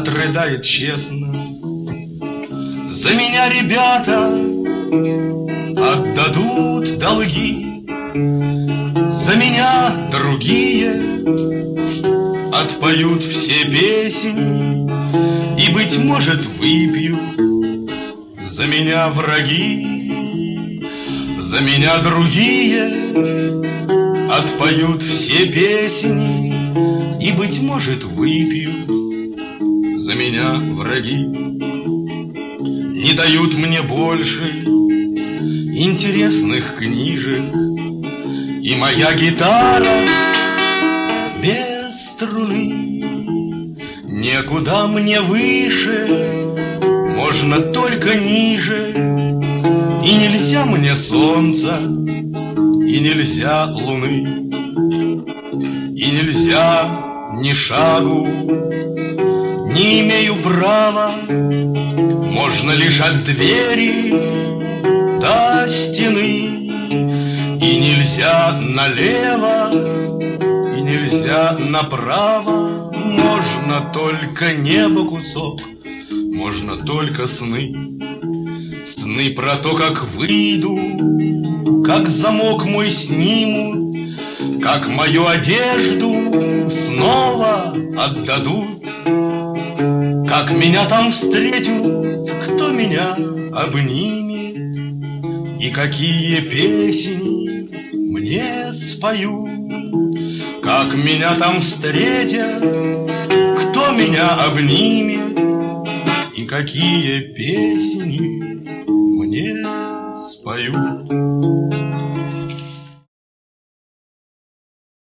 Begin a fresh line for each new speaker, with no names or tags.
отрыдает честно. За меня ребята отдадут долги, за меня другие отпоют все песни и, быть может, выпьют за меня враги. За меня другие отпоют все песни и, быть может, выпьют за меня враги. Не дают мне больше интересных книжек, и моя гитара без струны. Некуда мне выше, можно только ниже, и нельзя мне солнца, и нельзя луны, и нельзя ни шагу, не имею права. Можно лишь от двери до стены, и нельзя налево, и нельзя направо. Можно только небо кусок, можно только сны. Сны про то, как выйду, как замок мой снимут, как мою одежду снова отдадут, как меня там встретят, кто меня обнимет, и какие песни мне споют. Как меня там встретят, кто меня обнимет, и какие песни мне споют.